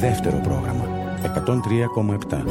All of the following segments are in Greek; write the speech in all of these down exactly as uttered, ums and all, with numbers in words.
Δεύτερο πρόγραμμα εκατόν τρία κόμμα επτά.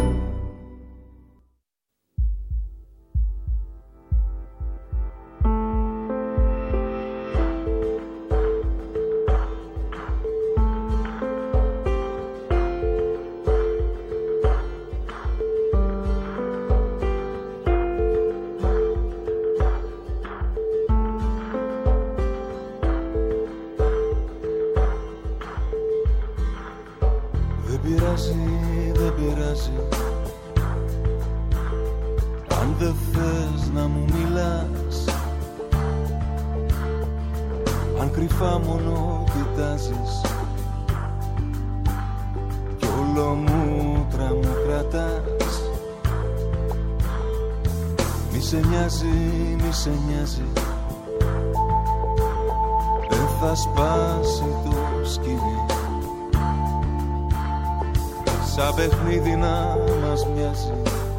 Σαν παιχνίδι να μας μοιάζει,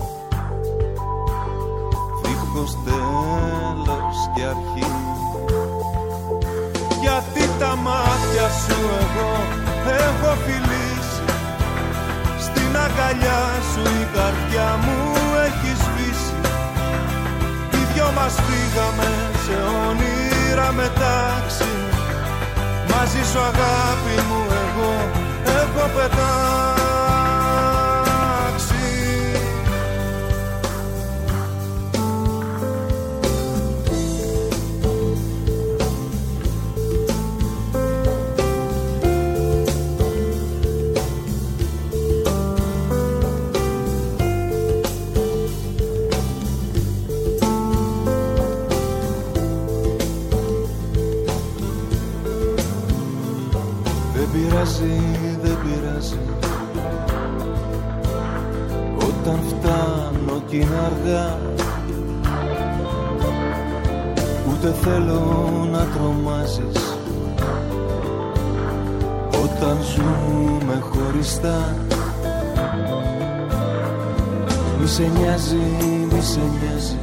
δίχως τέλος και αρχή. Γιατί τα μάτια σου εγώ έχω φιλήσει, στην αγκαλιά σου η καρδιά μου έχει σβήσει. Οι δυο μας φύγαμε σε όνειρα μετάξι, μαζί σου αγάπη μου εγώ έχω πετάξει. Δεν πειράζει, όταν φτάνω κι είναι αργά, ούτε θέλω να τρομάζεις, όταν ζούμε χωριστά. Μη σε νοιάζει, μη σε νοιάζει,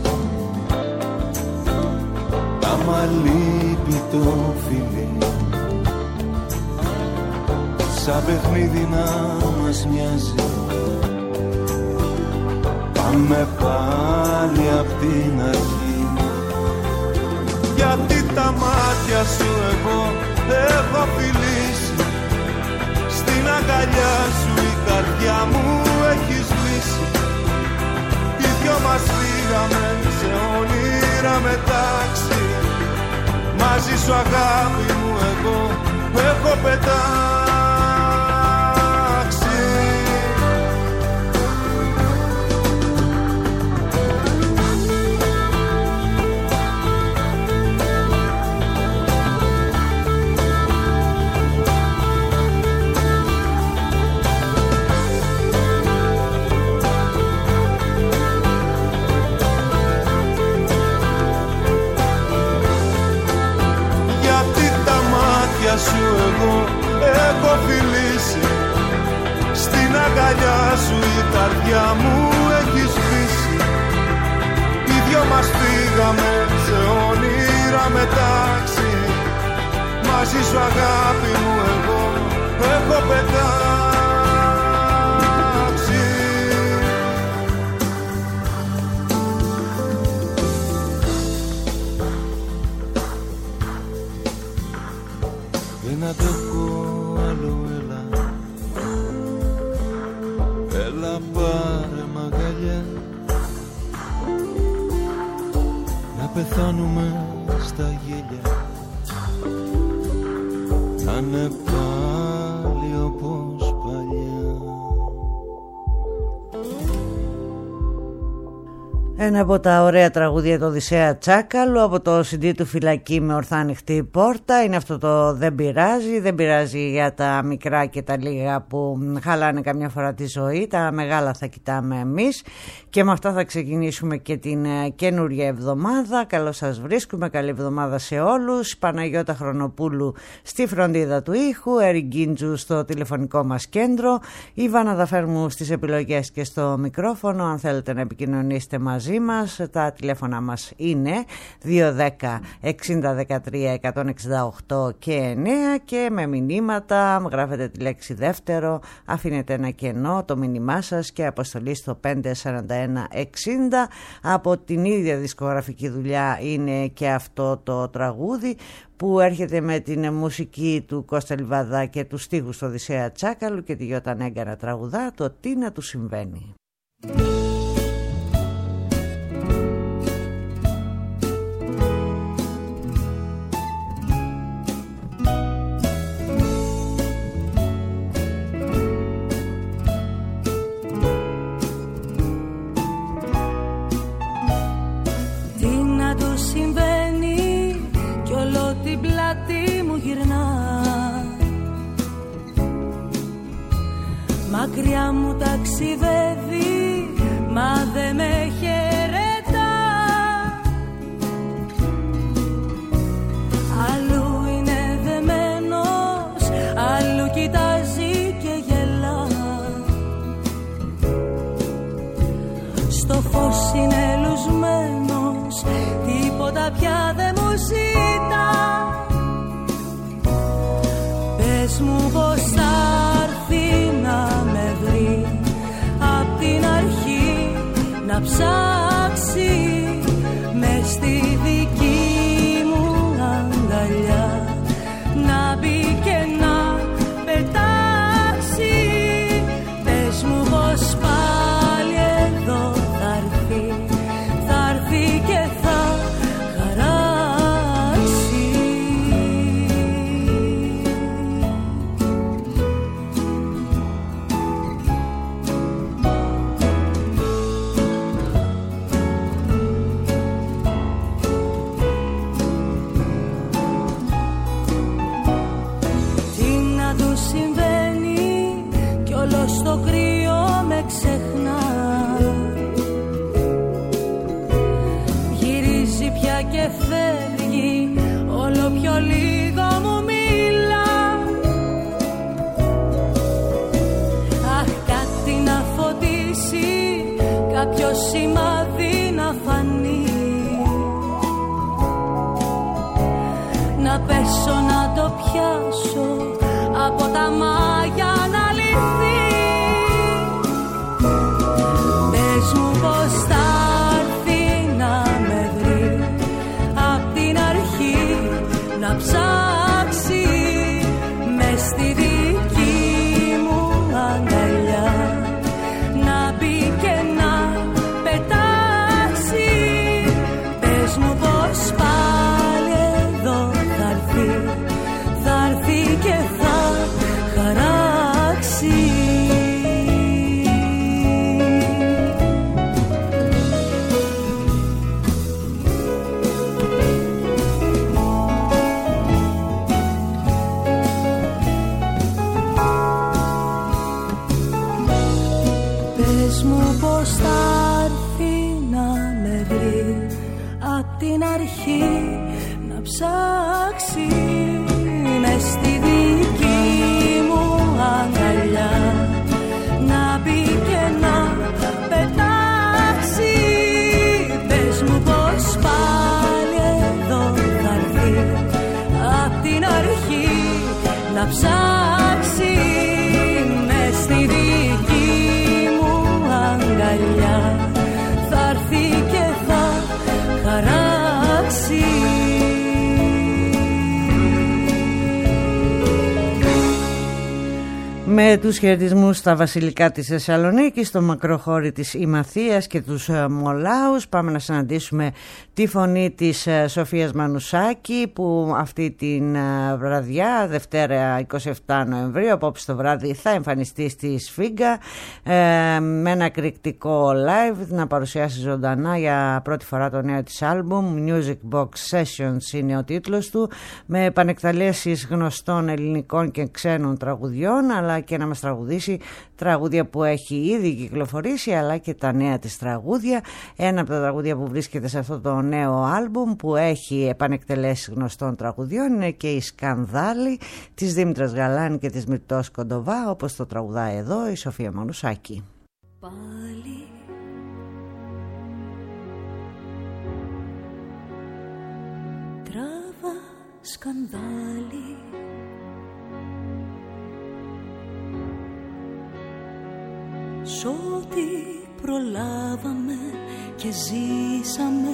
άμα λείπει το φιλί. Σαν παιχνίδι να μας μοιάζει, πάμε πάλι απ' την αρχή. Γιατί τα μάτια σου εγώ έχω φιλήσει, στην αγκαλιά σου η καρδιά μου έχει σβήσει. Οι δυο μας φύγαμε σε όνειρα μετάξι, μαζί σου αγάπη μου εγώ έχω πετάξει. Σου εγώ έχω φιλήσει, στην αγκαλιά σου η καρδιά μου έχει σβήσει. Οι δυο μας φύγαμε σε όνειρα μετάξι, μαζί σου αγάπη μου εγώ έχω πετάξει. Δεν αντέχω άλλο, έλα, έλα πάρε μ' αγκαλιά, να πεθάνουμε στα γέλια, να είναι πάλι όπως παλιά. Ένα από τα ωραία τραγούδια του Οδυσσέα Τσάκαλου από το σι ντι του Φυλακή με ορθά ανοιχτή πόρτα είναι αυτό το «Δεν πειράζει». Δεν πειράζει για τα μικρά και τα λίγα που χαλάνε καμιά φορά τη ζωή, τα μεγάλα θα κοιτάμε εμείς. Και με αυτά θα ξεκινήσουμε και την καινούργια εβδομάδα. Καλώς σας βρίσκουμε, καλή εβδομάδα σε όλους. Παναγιώτα Χρονοπούλου στη φροντίδα του ήχου, Έρη Γκίντζου στο τηλεφωνικό μας κέντρο, Ιβάνα Δαφέρμου στις επιλογές και στο μικρόφωνο. Αν θέλετε να επικοινωνήσετε μαζί μαζί μας. Τα τηλέφωνα μας είναι δύο ένα μηδέν εξήντα δεκατρία εκατόν εξήντα οκτώ και εννέα και με μηνύματα γράφετε τη λέξη δεύτερο, αφήνετε ένα κενό το μήνυμά σας και αποστολή στο πέντε σαράντα ένα εξήντα. Από την ίδια δισκογραφική δουλειά είναι και αυτό το τραγούδι που έρχεται με την μουσική του Κώστα Λιβαδά και του στίχους του Οδυσσέα Τσάκαλου και τη Γιώτα Νέγκα να τραγουδά το «Τι να του συμβαίνει». Την πλάτη μου γυρνά, μακριά μου ταξιδεύει, μα δε με χαιρετά. Αλλού είναι δεμένος, αλλού κοιτάζει και γελά. Στο φως είναι λουσμένος, τίποτα πια δεν μου ζητά. Πες μου πως θα έρθει να με βρει, απ' την αρχή να ψάξει μες στη δική μου αγκαλιά, να μπει και να πετάξει. Πες μου πως πάλι εδώ θα έρθει, θα έρθει και θα στο κρύο με ξεχνά. Γυρίζει πια και φεύγει, όλο πιο λίγο μου μιλά. Αχ, κάτι να φωτίσει, κάποιο σημάδι να φανεί, να πέσω να το πιάσω από τα μάγια να λυθεί. Πες μου πως θα έρθει να με βρει, απ' την αρχή να ψάξει μες στη δική μου αγκαλιά, να μπει και να πετάξει. Πες μου πως πάλι εδώ θα έρθει, θα έρθει και θα χαράξει. Πες μου πως θα έρθει να με βρει, απ' την αρχή να ψάξει μες στη δική μου αγκαλιά, να μπει και να πετάξει. Πες μου πως πάλι εδώ θα έρθει, απ' την αρχή να ψάξει μες στη δική μου αγκαλιά, θα έρθει και θα χαράξει. Με τους χαιρετισμούς στα βασιλικά της Θεσσαλονίκης, στο μακροχώρι της Ημαθίας και τους Μολάους, πάμε να συναντήσουμε τη φωνή της Σοφίας Μανουσάκη, που αυτή την βραδιά, Δευτέρα είκοσι επτά Νοεμβρίου, απόψε το βράδυ θα εμφανιστεί στη Σφίγγα ε, με ένα εκρηκτικό live, να παρουσιάσει ζωντανά για πρώτη φορά το νέο της άλμπουμ. Music Box Sessions είναι ο τίτλος του, με επανεκταλέσεις γνωστών ελληνικών και ξένων τραγουδιών, αλλά και να μας τραγουδήσει τραγούδια που έχει ήδη κυκλοφορήσει, αλλά και τα νέα της τραγούδια. Ένα από τα τραγούδια που βρίσκεται σε αυτό το νέο άλμπουμ που έχει επανεκτελέσεις γνωστών τραγουδιών είναι και η Σκανδάλη της Δήμητρας Γαλάνη και της Μυρτός Κοντοβά, όπως το τραγουδάει εδώ η Σοφία Μανουσάκη. Πάλι σκανδάλι. Σ' ό,τι προλάβαμε και ζήσαμε,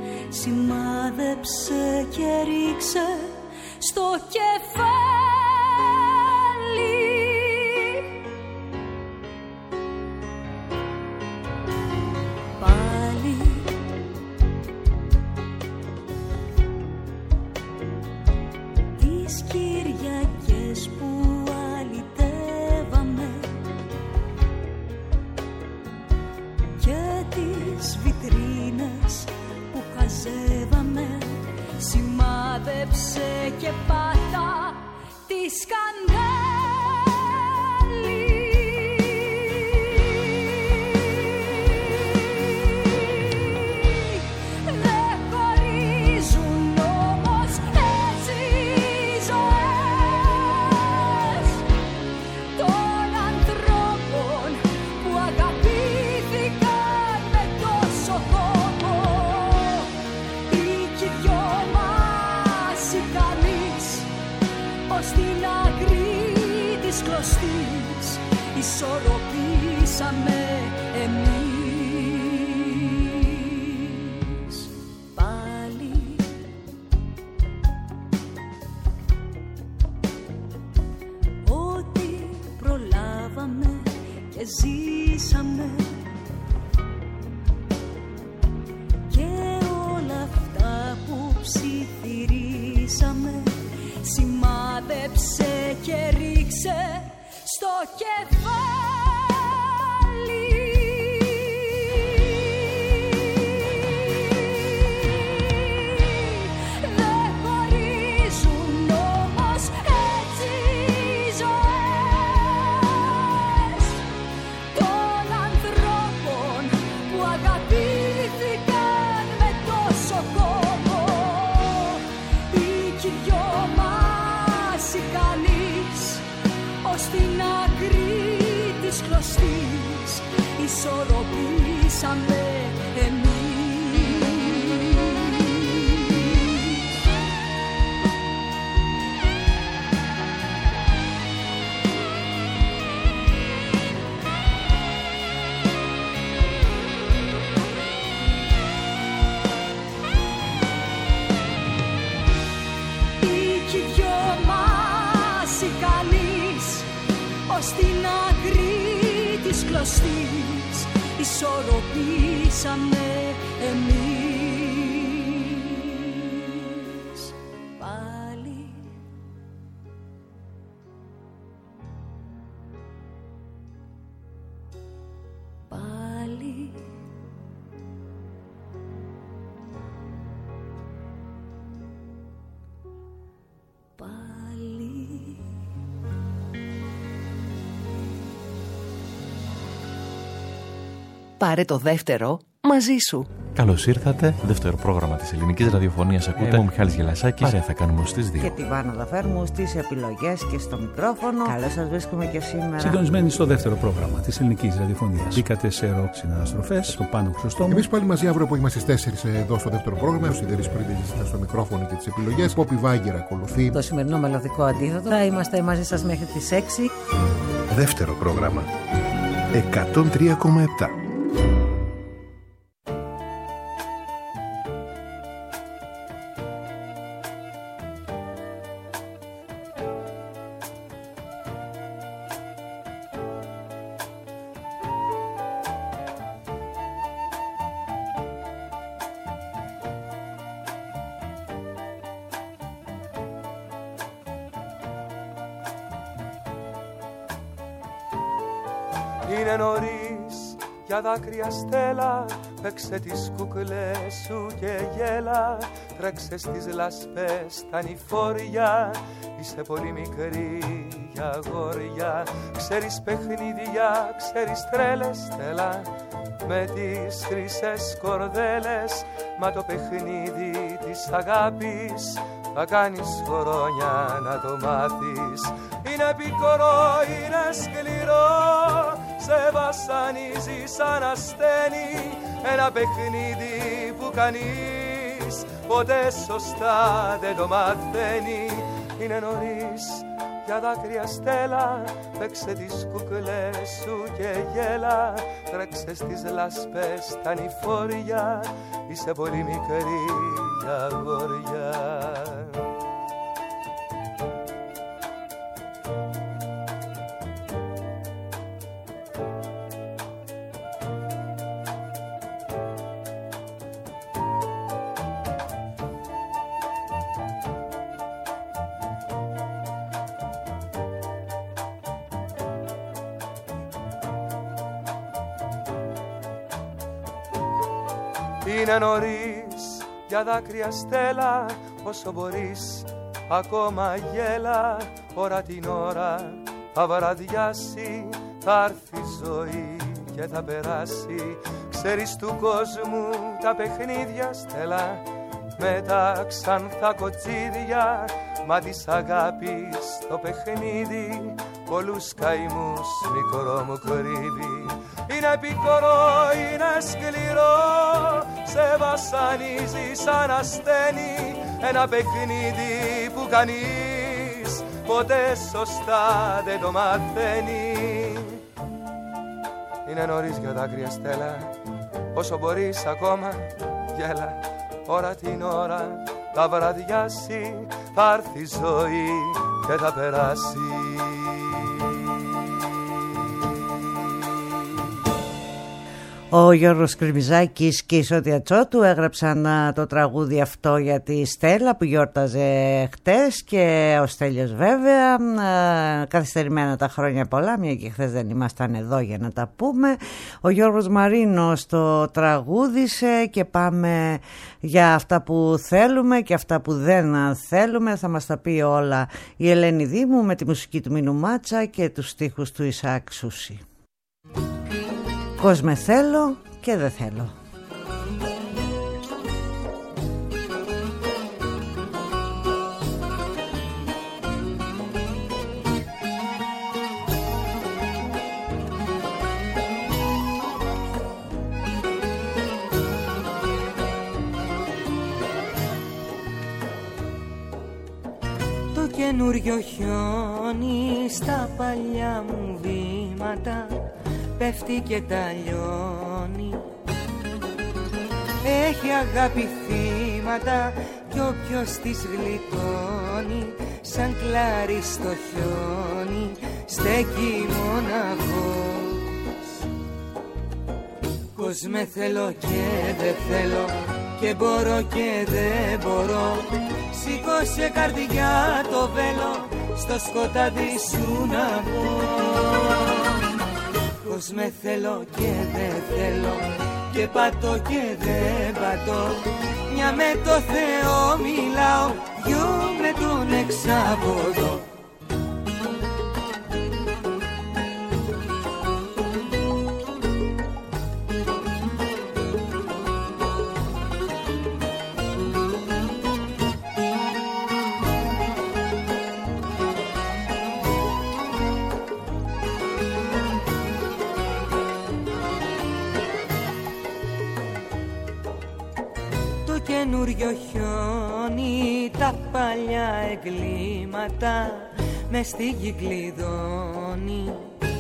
σημάδεψε και ρίξε στο κεφάλι. Πάλι τις Κυριακές που αλυτεύαμε και τις βιτρίνες που χαζεύαμε, σημάδεψε και πάτα τη σκανδάλι. Δεν χωρίζουν όμως έτσι οι ζωές των ανθρώπων που αγαπήθηκαν με τόσο κόπο. Ή κι οι δυο μας ικανείς, ως την άκρη της κλωστής ισορροπήσαμε εμείς. Πάλι ό,τι προλάβαμε και ζήσαμε και όλα αυτά που ψιθυρίσαμε, σημάδεψε και ρίξε στο κεφάλι. Δεν χωρίζουν όμως έτσι οι ζωές των ανθρώπων που αγαπήθηκαν με τόσο κόπο. Ή κι οι δυο μας ικανείς, ως την άκρη της κλωστής ισορροπήσαμε εμείς. Ή κι οι δυο μας ικανείς, ως την άκρη της κλωστής ισορροπήσαμε εμείς. Πάλι πάλι πάλι. Πάρε το δεύτερο μαζί σου. Καλώς ήρθατε. Δεύτερο πρόγραμμα της ελληνικής ραδιοφωνίας ακούτε. Είμαι ο Μιχάλης Γελασάκης. Παρέα θα κάνουμε ως τις δύο. Και τη Βάνα Δαφέρμου στις επιλογές και στο μικρόφωνο. Καλώς σας βρίσκουμε και σήμερα. Συντονισμένοι στο δεύτερο πρόγραμμα της ελληνικής ραδιοφωνίας. Μπήκατε σε ροκ συναναστροφές, στο Πάνο Χρυσοστόμου. Εμείς πάλι μαζί αύριο απόγευμα στις τέσσερις εδώ στο δεύτερο πρόγραμμα. Ο Σιδερής Πρίντεζης ήταν στο μικρόφωνο και τις επιλογές. Πόπι Βάγκερ ακολουθεί. Το σημερινό μελωδικό αντίδοτο. Θα είμαστε μαζί σας μέχρι τις έξι. Δεύτερο πρόγραμμα. εκατόν τρία κόμμα επτά. Είναι νωρίς για δάκρυα στέλα, παίξε τις κούκλες σου και γέλα. Τρέξε στις λασπές τα νηφόρια, είσαι πολύ μικρή για αγόρια. Ξέρεις παιχνίδια, ξέρεις τρέλες στέλα, με τις χρυσές κορδέλες. Μα το παιχνίδι της αγάπης θα κάνεις χρόνια να το μάθεις. Είναι πικρό, είναι σκληρό, σε βασανίζει σαν ασθένη. Ένα παιχνίδι που κανείς αγάπης ποτέ σωστά δεν το μαθαίνει. Είναι νωρίς για δάκρυα στέλα, παίξε τις κουκλές σου και γέλα. Τρέξε στις λάσπες τα νηφόρια, είσαι πολύ μικρή για αγόρια. Είναι νωρίς για δάκρυα στέλα, όσο μπορείς ακόμα γέλα. Ώρα την ώρα θα βραδιάσει, θα έρθει η ζωή και θα περάσει. Ξέρεις του κόσμου τα παιχνίδια στέλα, με τα ξανθά κοτσίδια. Μα της αγάπης το παιχνίδι πολλούς καημούς μικρό μου κρύβει. Είναι πικρό, είναι σκληρό, σε βασανίζει σαν ασθένη. Ένα παιχνίδι που κανείς ποτέ σωστά δεν το μαθαίνει. Είναι νωρίς για δάκρυα στέλα, όσο μπορείς ακόμα γέλα. Ώρα την ώρα θα βραδιάσει, θα έρθει η ζωή και θα περάσει. Ο Γιώργος Κρυμιζάκης και η Σώτια Τσότου έγραψαν το τραγούδι αυτό για τη Στέλλα που γιόρταζε χτες, και ο Στέλιος βέβαια, καθυστερημένα τα χρόνια πολλά, μια και χθες δεν ήμασταν εδώ για να τα πούμε. Ο Γιώργος Μαρίνος το τραγούδισε και πάμε για αυτά που θέλουμε και αυτά που δεν θέλουμε. Θα μας τα πει όλα η Ελένη Δήμου με τη μουσική του Μίνου Μάτσα και τους στίχους του Ισαάκ Σούση. Κόσμε θέλω και δεν θέλω. Το καινούριο χιόνι στα παλιά μου βήματα πέφτει και τα λιώνει. Έχει αγάπη θύματα κι όποιος της γλιτώνει, σαν κλάρι στο χιόνι στέκει μοναχός. Πως με θέλω και δεν θέλω, και μπορώ και δεν μπορώ, σήκωσε καρδιά το βέλο, στο σκοτάδι σου να πω. Πως με θέλω και δεν θέλω, και πατώ και δεν πατώ, μια με το Θεό μιλάω, δυο με τον εξάποδο. Καινούριο χιόνι, τα παλιά εγκλήματα μες στη γη κλειδώνει.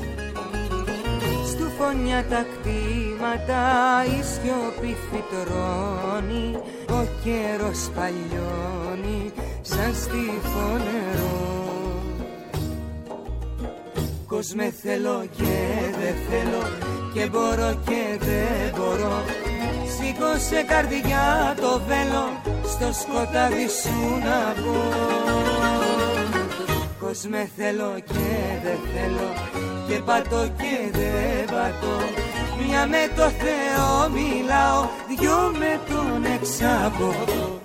Στου φωνιά τα κτήματα, η σιωπή φυτρώνει, ο καιρός παλιώνει σαν στιφό νερό. Πως με θέλω και δεν θέλω, και μπορώ και δεν μπορώ, σήκωσε καρδιά το βέλο, στο σκοτάδι σου να πω. Πως με θέλω και δεν θέλω, και πατώ και δεν πατώ, μια με το Θεό μιλάω, δυο με τον εξάποδο.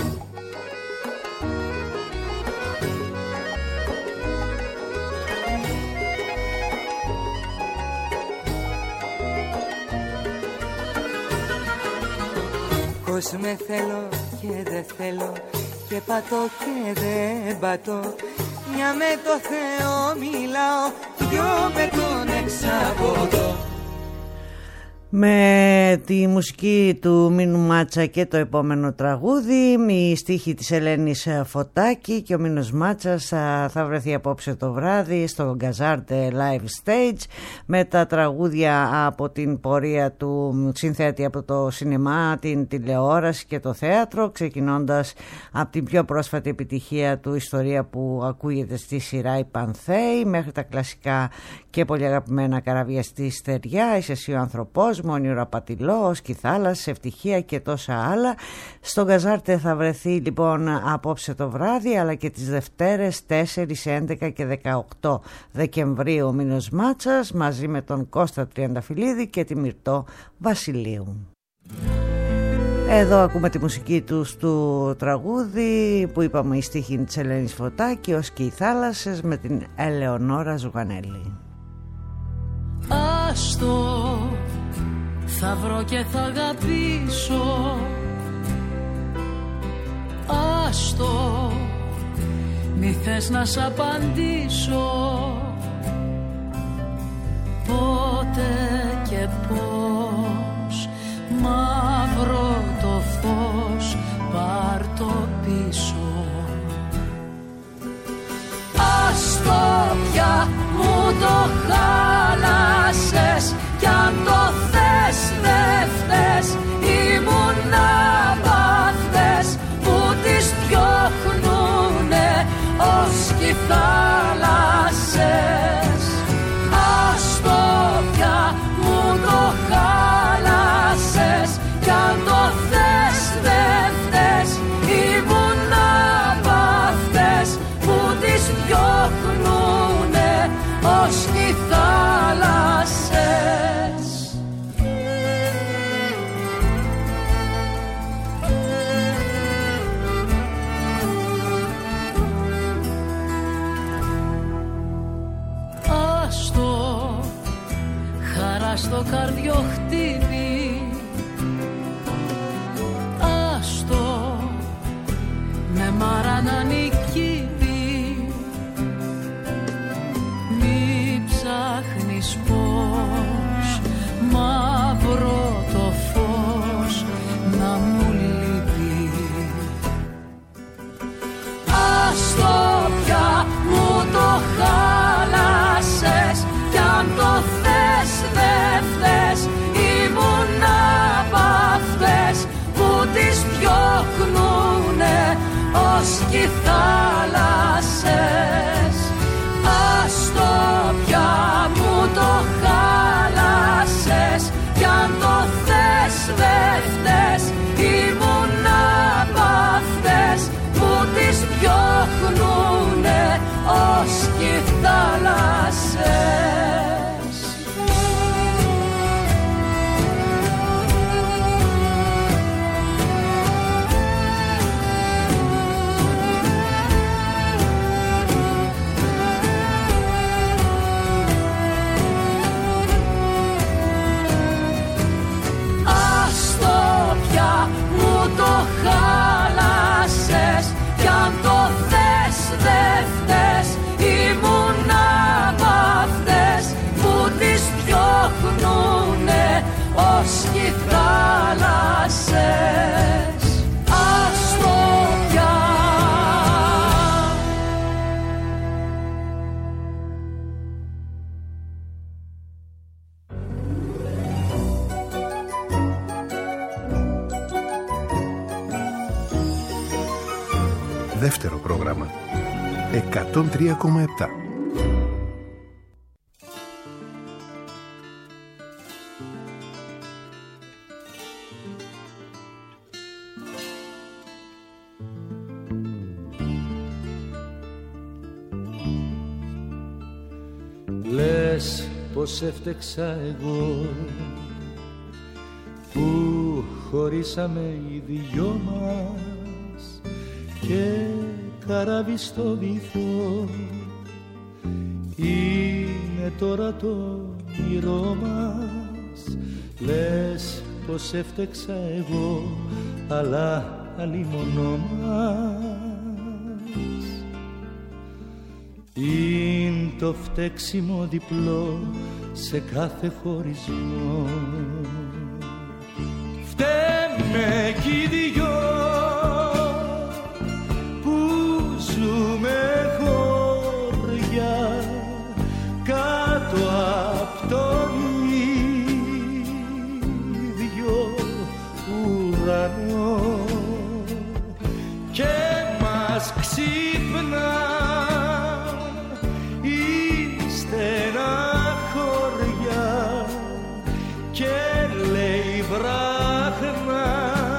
Πως με θέλω και δεν θέλω, και πατώ και δεν πατώ, μια με το Θεό μιλάω, δυο με τον εξάποδο. Με τη μουσική του Μίνου Μάτσα και το επόμενο τραγούδι, η στίχη της Ελένης Φωτάκη, και ο Μίνος Μάτσας θα βρεθεί απόψε το βράδυ στο Γκαζάρτε Live Stage με τα τραγούδια από την πορεία του συνθέτη από το σινεμά, την τηλεόραση και το θέατρο, ξεκινώντας από την πιο πρόσφατη επιτυχία του, ιστορία που ακούγεται στη σειρά «Οι Πανθέοι», μέχρι τα κλασικά και πολύ αγαπημένα «Καραβία στη στεριά», «Είσαι εσύ ο ανθρωπός μου», «Όνειρο απατηλό», «Όσκι θάλασσα», «Ευτυχία» και τόσα άλλα. Στο Γκαζάρτε θα βρεθεί λοιπόν απόψε το βράδυ, αλλά και τις Δευτέρες τέσσερις, έντεκα και δεκαοκτώ Δεκεμβρίου ο Μίνος Μάτσας μαζί με τον Κώστα Τριανταφυλλίδη και τη Μυρτώ Βασιλείου. Εδώ ακούμε τη μουσική του του τραγούδι που είπαμε, η στίχη της Ελένης Φωτάκη, «Ως και οι θάλασσες», με την Ελεονόρα Ζουγανέλη. Άστο, θα βρω και θα αγαπήσω. Άστο, μη θες να σ' απαντήσω. Πότε και πώς, μαύρο το φως, πάρ' το πίσω. Άστο πια, μου το χάλασες, κι αν το θες δε φταίς. Ήμουν απ' αυτές που τις διώχνουνε ως κι θάλασσες. Άστο πια, μου το χάλασες, κι αν το θες δε φταίς. Ήμουν απ' αυτές που τις διώχνουνε ως κι θάλασσες. Άστο, χαρά στο καρδιοχτύπη. Άστο, με μάρα να νικήσει. Μη ψάχνεις πώς, μαύρο το φως να μου λείπει. Άστο πια, μου το χάλασες, κι αν το θες δε φταίς. Ήμουν απ' αυτές που τις διώχνουνε ως κι θάλασσες. Άστο πια, μου το χάλασες, κι αν το θες δε φταίς. Ήμουν απ' αυτές που τις διώχνουνε ως κι θάλασσες. Το χάλασες, κι αν το θες δε φταίς. Ήμουν απ' αυτές που τις διώχνουνε ως κι θάλασσες. Άστο πια. Δεύτερο πρόγραμμα εκατόν τρία κόμμα επτά. Λες πως έφτεξα εγώ που χωρίσαμε οι δυο μας και καράβι στο βυθό. Είναι τώρα το όνειρό μας. Λες πως έφτεξα εγώ, αλλά αλλήμωνο μας. Είναι το φταίξιμο διπλό σε κάθε χωρισμό. Φταίμε κι οι δυο που ζούμε χωριά κάτω απ' τον ίδιο ουρανό και μας ξύπνα η στενά χωριά και λέει βράχνα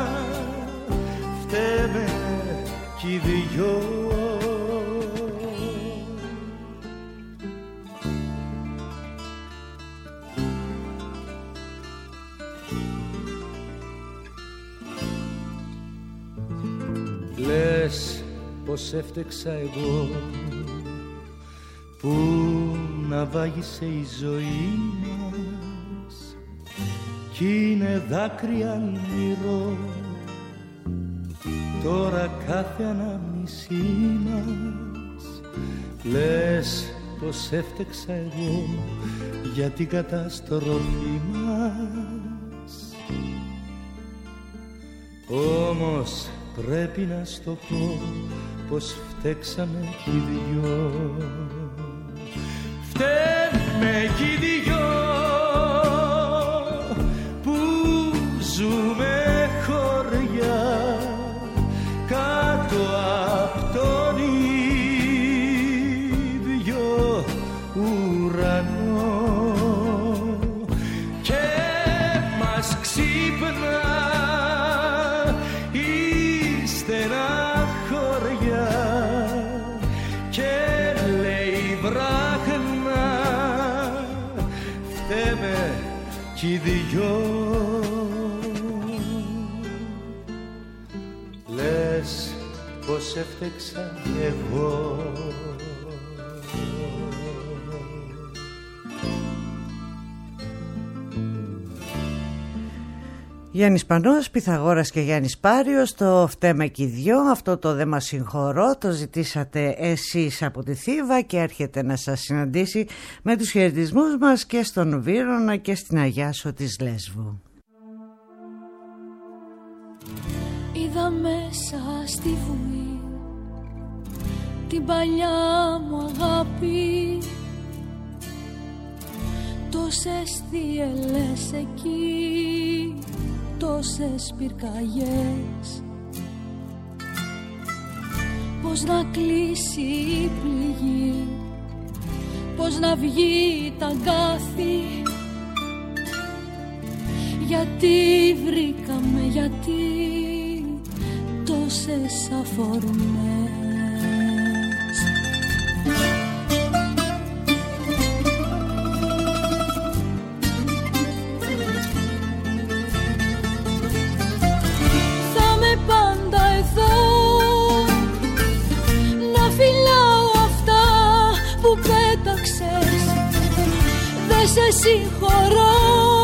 φταίμε κι οι δυο. Λες πως έφτεξα εγώ που να βάγισε η ζωή μας κι είναι δάκρυα αλμυρό τώρα κάθε ανάμνησή μας. Λες πως έφτεξα εγώ για την καταστροφή μας, όμως πρέπει να στο πω πως φταίξαμε κι οι δυο. Φταίμε κι οι δυο που ζούμε χωριά κάτω απ' τον ίδιο ουρανό και μας ξύπνα στενά χωριά και λέει βράχνα φταίμε κι οι δυο. Λες πως έφτεξα εγώ. Γιάννης Πανός, Πυθαγόρας και Γιάννης Πάριος, το φταίμε κι οι δυο. Αυτό το «Δε μας συγχωρώ» το ζητήσατε εσείς από τη Θήβα και έρχεται να σας συναντήσει με τους χαιρετισμούς μας και στον Βύρωνα και στην Αγιάσο της Λέσβου. Είδα μέσα στη βουή την παλιά μου αγάπη, τόσες θύελες εκεί, τόσες πυρκαγιές. Πώς να κλείσει η πληγή, πώς να βγει τα αγκάθι, γιατί βρήκαμε, γιατί τόσες αφορμές. Πάντα εδώ να φυλάω αυτά που πέταξες. Δε σε συγχωρώ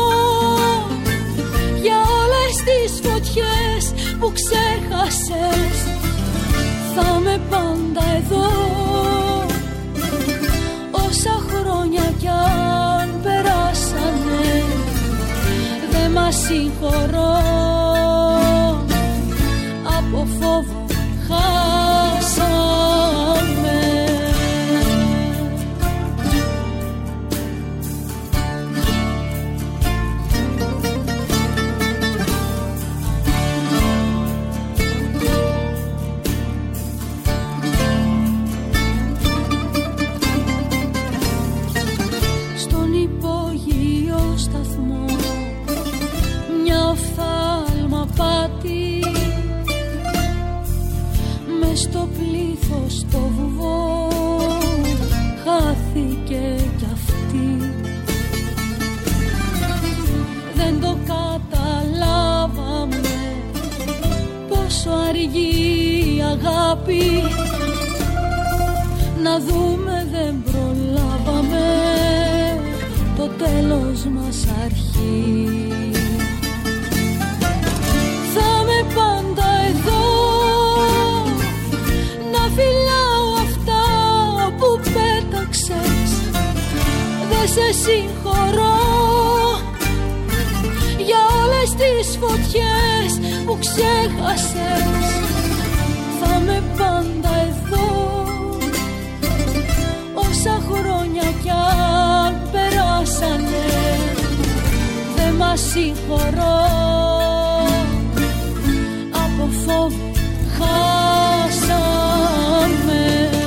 για όλες τις φωτιές που ξέχασες. Θα με πάντα εδώ όσα χρόνια κι αν περάσανε. Δε μας συγχωρώ, από φόβο χάσαμε. Στον υπόγειο σταθμό μια οφθάλμα πάτη, στο πλήθος το βουβό χάθηκε κι αυτή. Δεν το καταλάβαμε πόσο αργή η αγάπη, να δούμε δεν προλάβαμε το τέλος μας αρχή. Θα με πάντα εδώ να φυλάω αυτά που πέταξες. Δε σε συγχωρώ για όλες τις φωτιές που ξέχασες. Θα με πάντα εδώ, όσα χρόνια κι αν περάσανε. Δεν μας συγχωρώ, από φόβο χάσαμε.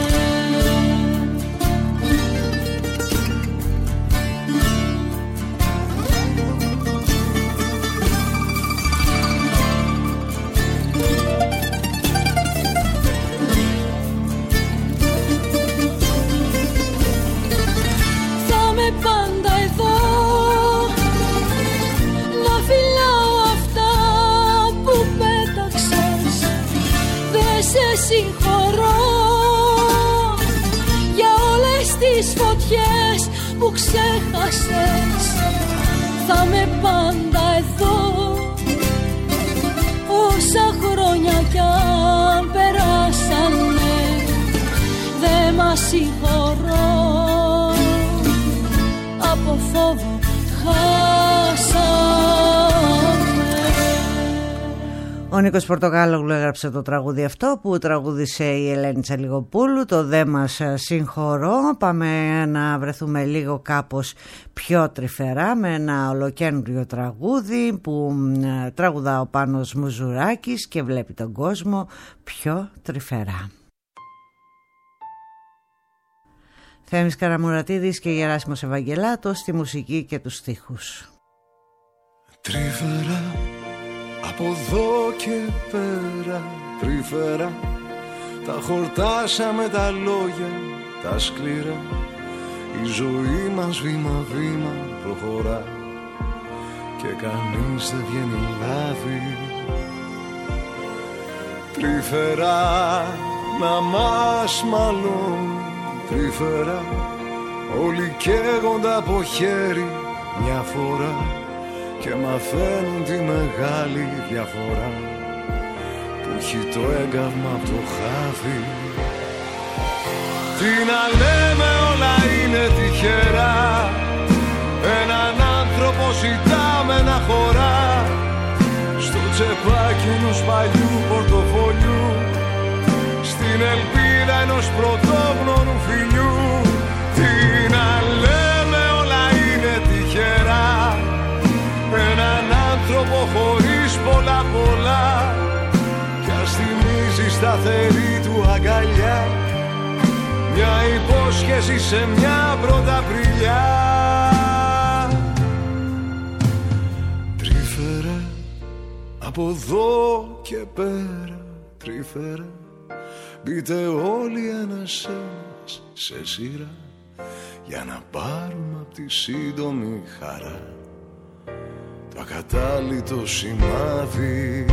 Πάντα εδώ να φυλάω αυτά που πέταξες. Δεν σε συγχωρώ για όλες τις φωτιές που ξέχασες. Θα με πάντα εδώ, όσα χρόνια κι αν περάσανε. Δεν μας συγχωρώ, από φόβο χάσαμε. Ο Νίκος Πορτογάλογλου έγραψε το τραγούδι αυτό που τραγούδισε η Ελένη Τσαλιγοπούλου, το «Δε μας συγχωρώ». Πάμε να βρεθούμε λίγο κάπως πιο τρυφερά με ένα ολοκαίνουργιο τραγούδι που τραγουδά ο Πάνος Μουζουράκης και βλέπει τον κόσμο πιο τρυφερά. Θέμης Καραμουρατίδης και Γεράσιμος Ευαγγελάτος στη μουσική και τους στίχους. Τρυφερά, από εδώ και πέρα, τρυφερά, τα χορτάσαμε τα λόγια, τα σκληρά. Η ζωή μας βήμα-βήμα προχωρά και κανείς δεν βγαίνει λάδι. Τρυφερά, να μας μαλώνει, τρυφερά, όλοι καίγονται από χέρι μια φορά και μαθαίνουν τη μεγάλη διαφορά που έχει το έγκαυμα από το χάδι. Τι να λέμε, όλα είναι τυχερά. Έναν άνθρωπο ζητάμε να χωρά στο τσεπάκι ενός παλιού πορτοφολιού, στην ελπίδα ενός πρωτόγνωρου φιλιού. Τι να λέμε, όλα είναι τυχερά. Έναν άνθρωπο χωρίς πολλά πολλά κι ας θυμίζει σταθερή του αγκαλιά μια υπόσχεση σε μια πρωταπριλιά. Τρυφερά, από εδώ και πέρα, τρυφερά, μπείτε όλοι ένας ένας σε σειρά για να πάρουμε απ' τη σύντομη χαρά το ακατάλητο σημάδι.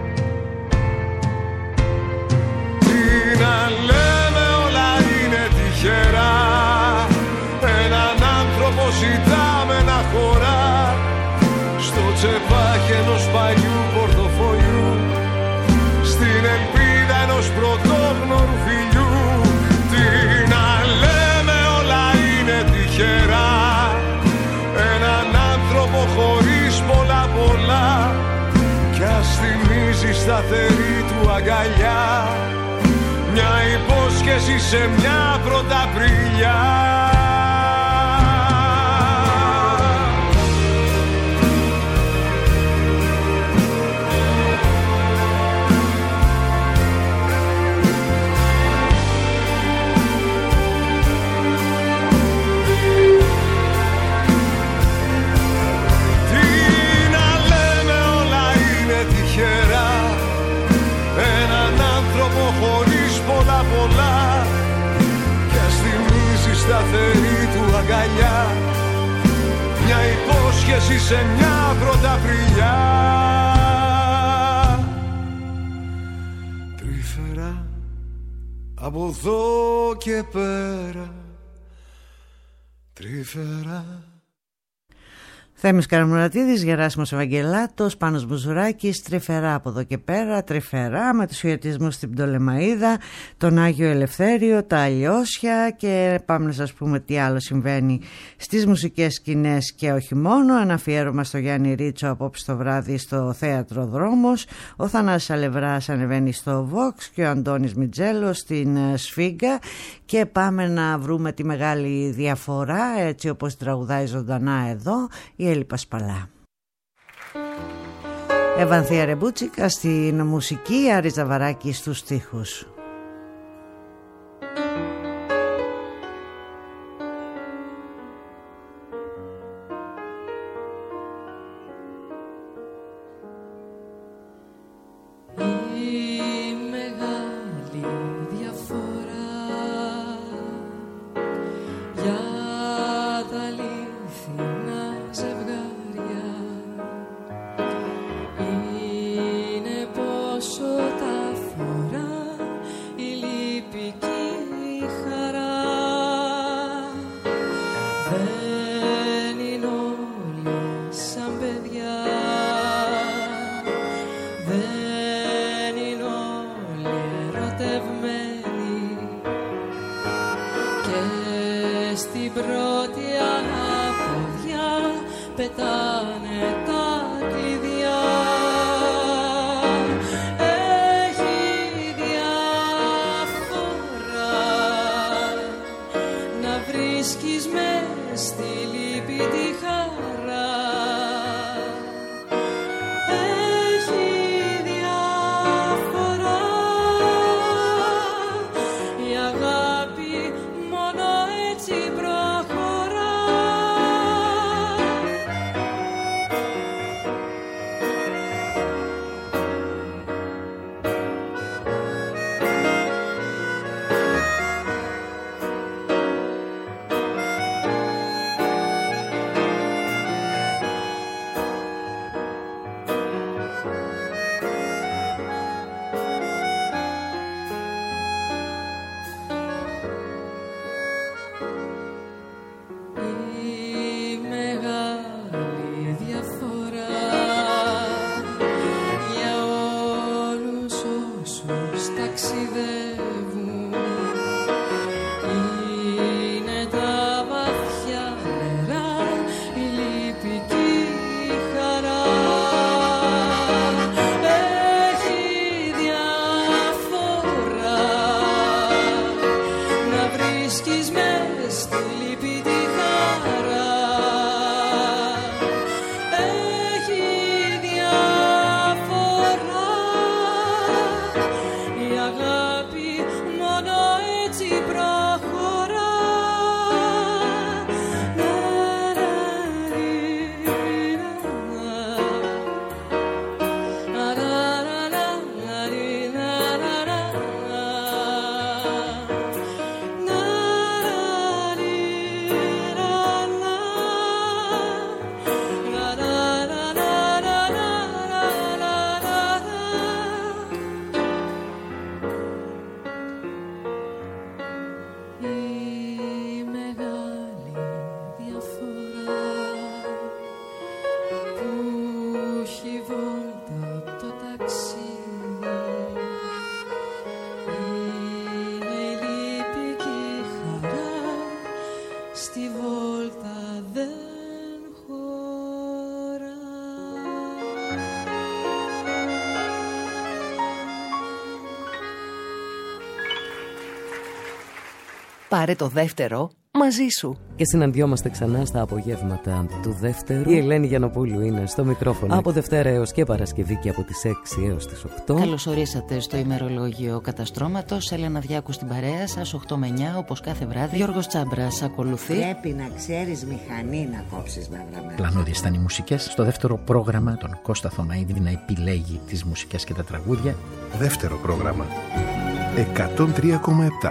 Τι να λέμε, όλα είναι τυχερά. Έναν άνθρωπο ζητάμε να χωρά στο τσεπάκι ενός παλιού πορτοφολιού, στην ελπίδα ενός πρωτόγνωρου φιλιού. Τι να λέμε, όλα είναι τυχερά. Έναν άνθρωπο χωρίς πολλά πολλά κι ας θυμίζει σταθερή του αγκαλιά μια υπόσχεση σε μια πρωταπριλιά. Σταθερή του αγκαλιά μια υπόσχεση σε μια πρωταπριλιά. Τρυφερά, από εδώ και πέρα, τρυφερά. Θέμης Καραμουρατίδης, Γεράσιμος Ευαγγελάτος, Πάνος Μπουζουράκης, τρυφερά από εδώ και πέρα, τρυφερά με τους ιωτισμούς στην Πτολεμαΐδα, τον Άγιο Ελευθέριο, τα Αλλιώσια, και πάμε να σας πούμε τι άλλο συμβαίνει στις μουσικές σκηνές και όχι μόνο. Ένα αφιέρωμα στο Γιάννη Ρίτσο απόψε το βράδυ στο Θέατρο Δρόμος, ο Θανάσης Αλευράς ανεβαίνει στο Vox και ο Αντώνης Μιτζέλος στην Σφίγγα, και πάμε να βρούμε τη μεγάλη διαφορά έτσι όπως τραγουδάει ζωντανά εδώ η Έλλη Πασπαλά. Ευανθία Ρεμπούτσικα στην μουσική, Άρης Ζαβαράκη στους στίχους. Πάρε το δεύτερο μαζί σου. Και συναντιόμαστε ξανά στα απογεύματα του δεύτερου. Η Ελένη Γιαννοπούλου είναι στο μικρόφωνο από Δευτέρα έως και Παρασκευή και από τις έξι έως τις οκτώ. Καλώς ορίσατε στο ημερολόγιο Καταστρώματος. Έλενα Διάκου στην παρέα σας, οκτώ με εννιά όπως κάθε βράδυ. Γιώργος Τσάμπρας ακολουθεί. Πρέπει να ξέρεις μηχανή να κόψεις μαύρα μέρα. Πλανώδιες ήταν οι μουσικές. Στο δεύτερο πρόγραμμα τον Κώστα Θωμαίδη να επιλέγει τις μουσικές και τα τραγούδια. Δεύτερο πρόγραμμα εκατόν τρία κόμμα επτά.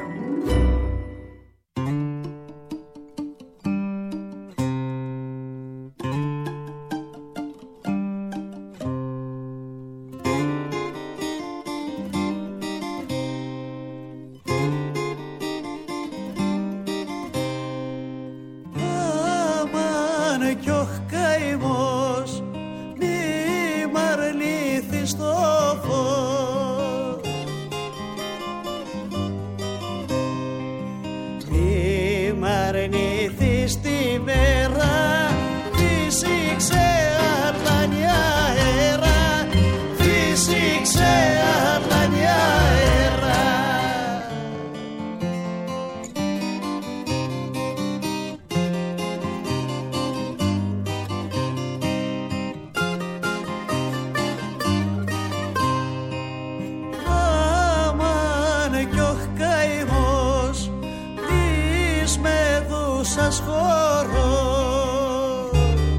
σας χώρος.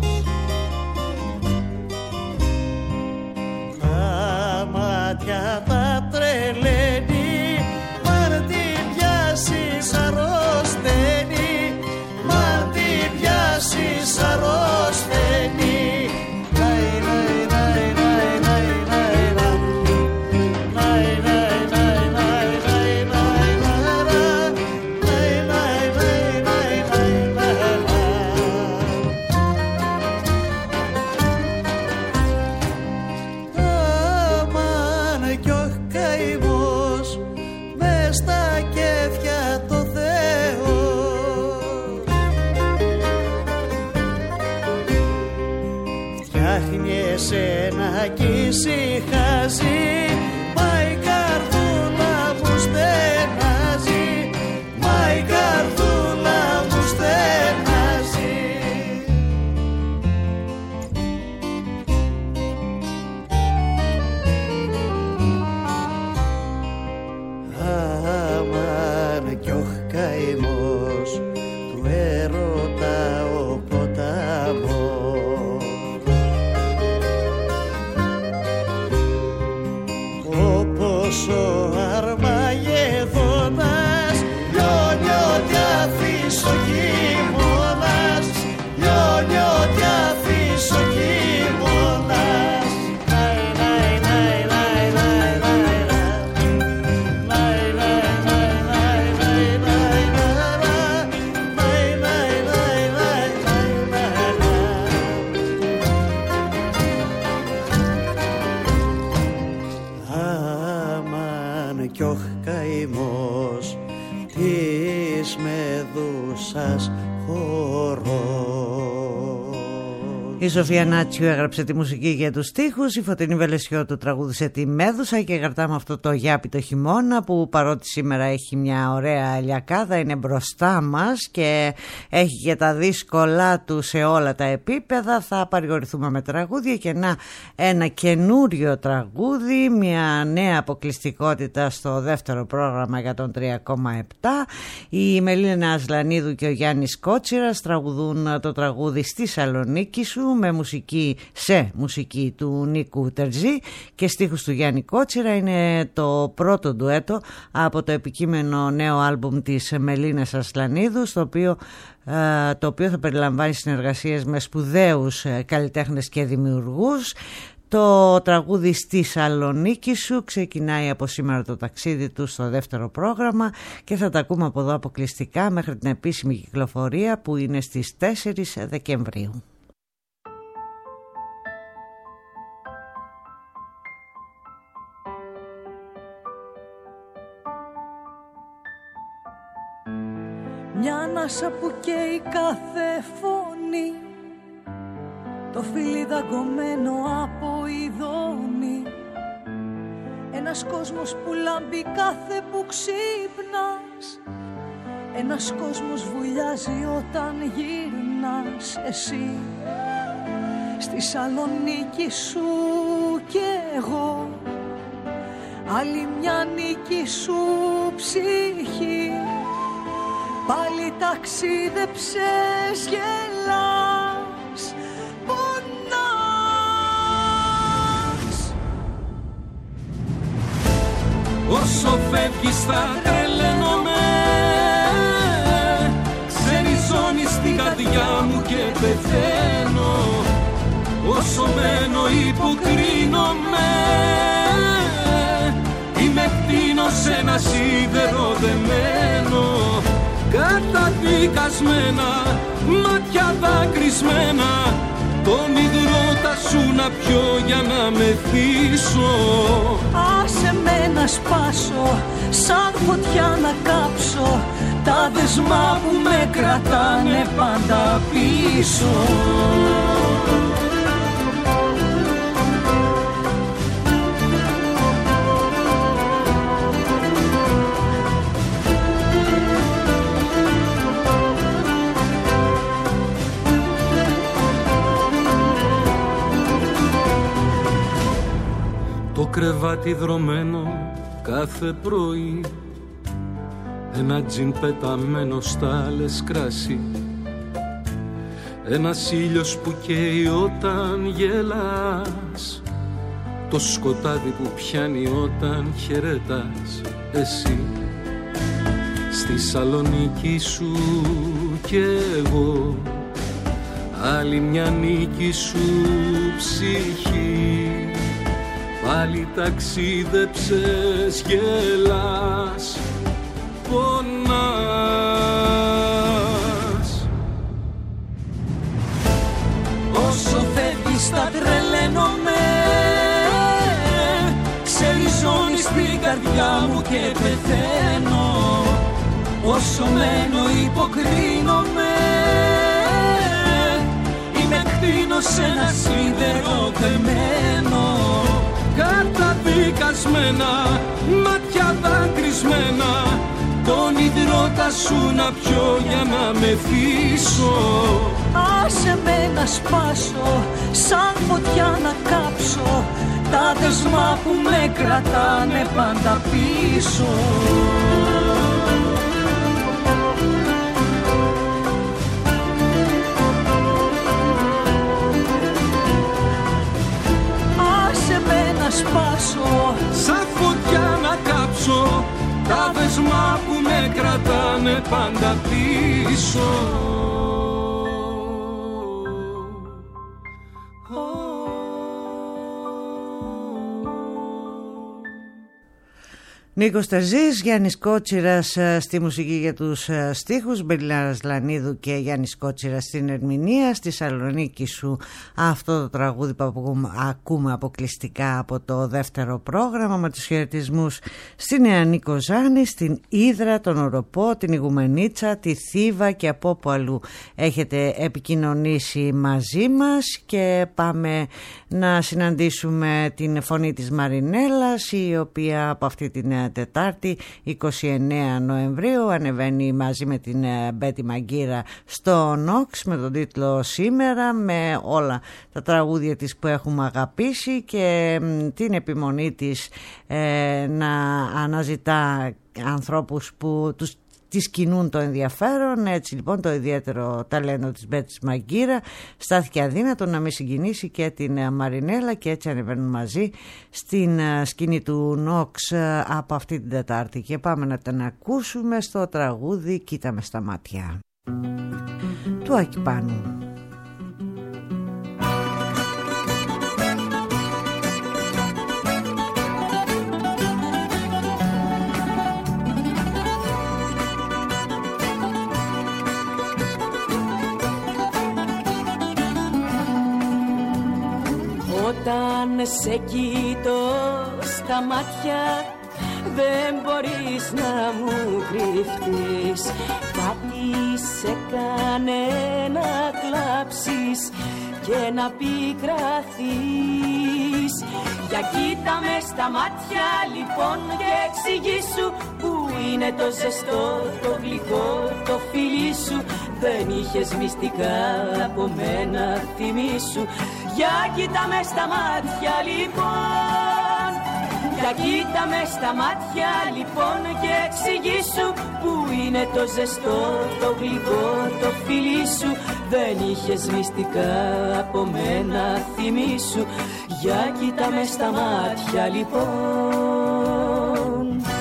Τα μάτια τα τρελαίνει, μ' την πιάσεις αρρωσταίνει, μ' την πιάσεις αρρωσταίνει. Εσένα κι ησυχάζει, μα η καρδούλα μου στενάζει, μα η καρδούλα μου στενάζει. Αμάν κι ο καημός του έρωτα ο ποταμός, ο Αρμαγεδόνας λιώνει ό,τι αφήσω χειμώνας, λιώνει ό,τι αφήσω χειμώνας. Κι ο καημός της Μεδούσας χορός. Η Σοφία Νάτσιου έγραψε τη μουσική για τους στίχους, η Φωτεινή Βελεσιώτου τραγούδισε τη Μέδουσα και κρατάμε αυτό το Γιάπη το χειμώνα που παρότι σήμερα έχει μια ωραία ηλιακάδα είναι μπροστά μας και έχει και τα δύσκολα του σε όλα τα επίπεδα. Θα παρηγορηθούμε με τραγούδια και να ένα καινούριο τραγούδι, μια νέα αποκλειστικότητα στο δεύτερο πρόγραμμα εκατόν τρία κόμμα επτά. Η Μελίνα Ασλανίδου και ο Γιάννης Κότσιρας τραγουδούν το τραγούδι «Στη Σαλονίκη σου» με μουσική, σε μουσική του Νίκου Τερζή και στίχους του Γιάννη Κότσιρα. Είναι το πρώτο ντουέτο από το επικείμενο νέο άλμπουμ της Μελίνας Ασλανίδου, στο οποίο, το οποίο θα περιλαμβάνει συνεργασίες με σπουδαίους καλλιτέχνες και δημιουργούς. Το τραγούδι «Στη Σαλονίκη σου» ξεκινάει από σήμερα το ταξίδι του στο δεύτερο πρόγραμμα και θα τα ακούμε από εδώ αποκλειστικά μέχρι την επίσημη κυκλοφορία που είναι στις τέσσερις Δεκεμβρίου. Μια ανάσα που καίει κάθε φωνή, το φιλί δαγκωμένο από ειδώνει. Ένας κόσμος που λάμπει κάθε που ξύπνας, ένας κόσμος βουλιάζει όταν γυρνάς. Εσύ στη Σαλονίκη σου κι εγώ, άλλη μια νίκη σου ψυχή. Πάλι ταξίδεψες, γελάς, πονάς. Όσο φεύγεις θα τρελαίνομαι, ξεριζώνεις την καρδιά μου και πεθαίνω. Όσο μένω υποκρίνομαι, είμαι κτίνος σε ένα σίδερο δεμένο. Καταδικασμένα, μάτια δάκρυσμένα, τον υδρότα σου να πιω για να μεθύσω. Άσε με να σπάσω, σαν φωτιά να κάψω, τα δεσμά που με κρατάνε πάντα πίσω. Το κρεβάτι δρωμένο κάθε πρωί, ένα τζιν πεταμένο στα άλλες κράσι, ένας ήλιος που καίει όταν γελάς, το σκοτάδι που πιάνει όταν χαιρετάς εσύ. Στη Σαλονίκη σου κι εγώ, άλλη μια νίκη σου ψυχή, πάλι ταξίδεψες, γελάς, πονάς. Όσο φεύγεις τα τρελαίνομαι, ξεριζώνεις την καρδιά μου και πεθαίνω. Όσο μένω υποκρίνομαι, είμαι κτίνος σε ένα σίδερο δεμένο. Καταδικασμένα, μάτια δάκρυσμένα, τον υδρότα σου να πιω για να με θύσω. Άσε με να σπάσω, σαν φωτιά να κάψω, τα δεσμά που με κρατάνε πάντα πίσω. Να σπάσω, σαν φωτιά να κάψω, τα δεσμά που με κρατάνε πάντα πίσω. Νίκος Τερζής, Γιάννης Κότσιρας στη μουσική για τους στίχους, Μπελίνας Λανίδου και Γιάννης Κότσιρας στην ερμηνεία. Στη Σαλονίκη σου αυτό το τραγούδι που ακούμε αποκλειστικά από το δεύτερο πρόγραμμα, με τους χαιρετισμούς στην Νεανή Κοζάνη, στην Ύδρα, τον Οροπό, την Ιγουμενίτσα, τη Θήβα και από όπου αλλού έχετε επικοινωνήσει μαζί μας. Και πάμε να συναντήσουμε την φωνή της Μαρινέλας, η οποία από αυτή την Τετάρτη είκοσι εννέα Νοεμβρίου ανεβαίνει μαζί με την Μπέτη Μαγκύρα στο Νόξ με τον τίτλο «Σήμερα», με όλα τα τραγούδια της που έχουμε αγαπήσει και την επιμονή της ε, να αναζητά ανθρώπους που τους της κινούν το ενδιαφέρον. Έτσι λοιπόν το ιδιαίτερο ταλέντο της Μπέτης Μαγκύρα στάθηκε αδύνατο να μην συγκινήσει και την Μαρινέλα, και έτσι ανεβαίνουν μαζί στην σκηνή του Νόξ από αυτή την Τετάρτη. Και πάμε να την ακούσουμε στο τραγούδι «Κοίτα με στα μάτια» του Άκη Πάνου. Όταν σε κοιτώ στα μάτια δεν μπορείς να μου κρυφτείς. Κάτι σε κάνει να κλάψεις και να πικραθείς. Για κοίτα με στα μάτια λοιπόν και εξηγήσου που είναι το ζεστό, το γλυκό, το φιλί σου. Δεν είχες μυστικά από μένα, θυμήσου. Για κοίτα με στα μάτια λοιπόν, για κοίτα με στα μάτια λοιπόν και εξηγήσου που είναι το ζεστό, το γλυκό, το φιλί σου. Δεν είχες μυστικά από μένα, θυμήσου. Για κοίτα με στα μάτια λοιπόν.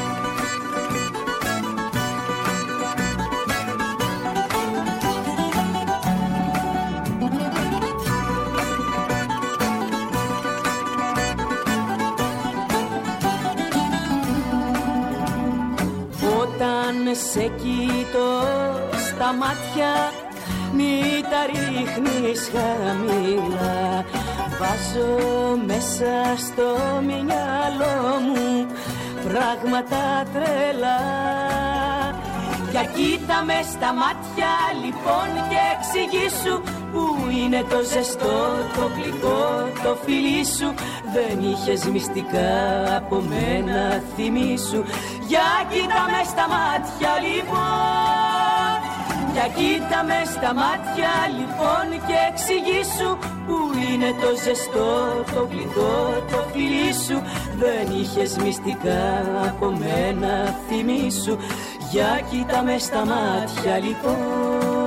Σε κοιτώ στα μάτια, μη τα ρίχνεις χαμηλά. Βάζω μέσα στο μυαλό μου πράγματα τρελά. Για κοίτα με στα μάτια λοιπόν και εξηγήσου που είναι το ζεστό, το γλυκό, το φιλί σου. Δεν είχες μυστικά από μένα, θυμήσου. Για κοίτα με στα μάτια λοιπόν, για κοίτα με στα μάτια λοιπόν και εξηγήσου που είναι το ζεστό, το γλυκό, το φιλί σου. Δεν είχες μυστικά από μένα, θυμήσου. Για κοίτα με στα μάτια λοιπόν.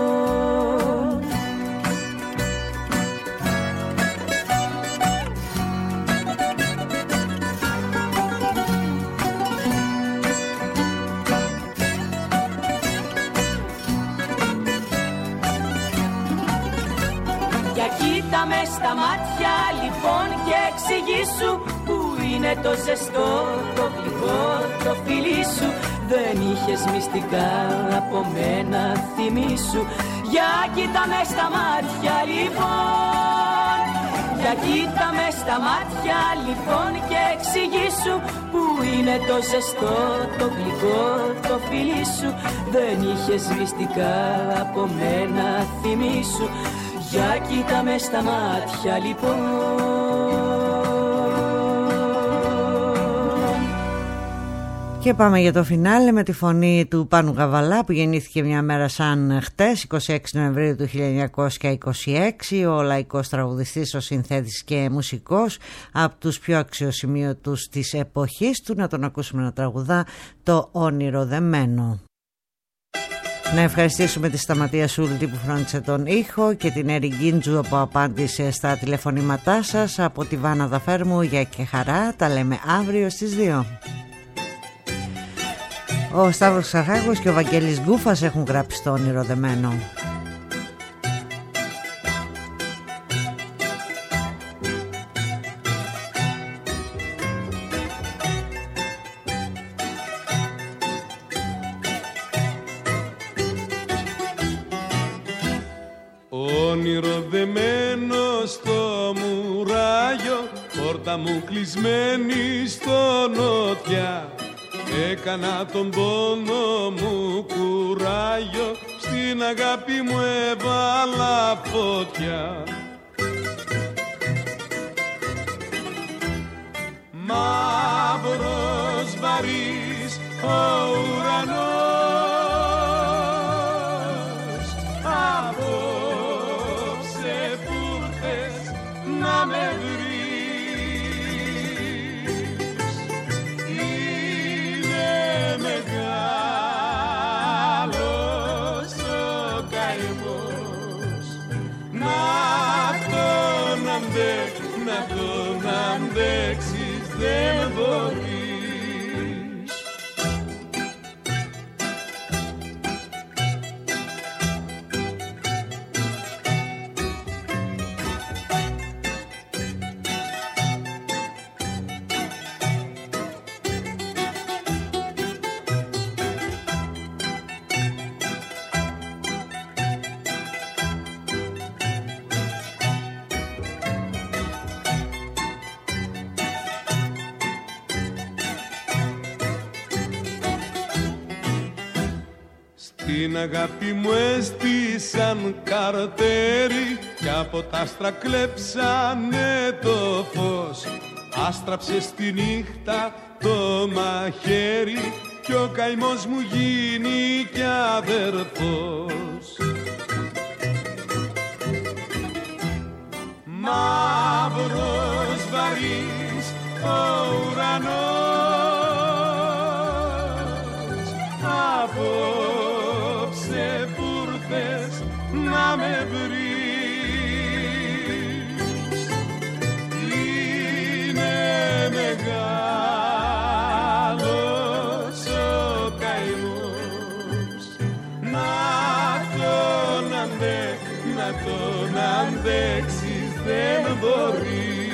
Για κοίτα με στα μάτια λοιπόν και εξηγήσου που είναι το ζεστό, το γλυκό, το φιλί σου. Δεν είχες μυστικά από μένα, θυμήσου. Για κοίτα με στα μάτια λοιπόν. Για κοίτα με στα μάτια λοιπόν και εξηγήσου που είναι το ζεστό, το γλυκό, το φιλί σου. Δεν είχες μυστικά από μένα, θυμήσου. Για κοίτα με στα μάτια λοιπόν. Και πάμε για το φινάλε με τη φωνή του Πάνου Γαβαλά, που γεννήθηκε μια μέρα σαν χτες, εικοστή έκτη Νοεμβρίου του χίλια εννιακόσια είκοσι έξι, ο λαϊκός τραγουδιστής, ο συνθέτης και μουσικός, από τους πιο αξιοσημείωτους της εποχής του. Να τον ακούσουμε να τραγουδά το «Όνειρο δεμένο». Να ευχαριστήσουμε τη Σταματία Σούλτη που φρόντισε τον ήχο και την Έρη Γκίντζου που απάντησε στα τηλεφωνήματά σας. Από τη Βάνα Δαφέρμου, για και χαρά, τα λέμε αύριο στις δύο. Ο Σταύρος Ξαρχάκος και ο Βαγγέλης Γκούφας έχουν γράψει το «Όνειρο δεμένο». Όνειρο δεμένο στο μουράγιο, πόρτα μου κλεισμένη στο νότια. Έκανα τον πόνο μου κουράγιο, στην αγάπη μου έβαλα φωτιά. Μαύρος βαρύς ο ουρανός, απόψε που θες να με βρεις. Να τον αντέξεις δεν μπορείς. Την αγάπη μου έστησαν καρτέρι κι από τα άστρα κλέψανε το φως. Άστραψε στη νύχτα το μαχαίρι κι ο καημός μου γίνει κι αδερφός. Μαύρος βαρύς ο ουρανός, απόψε που ρθες να με βρεις. Είναι μεγάλος ο καημός, να τον, αντε, να τον αντέξεις δεν μπορείς.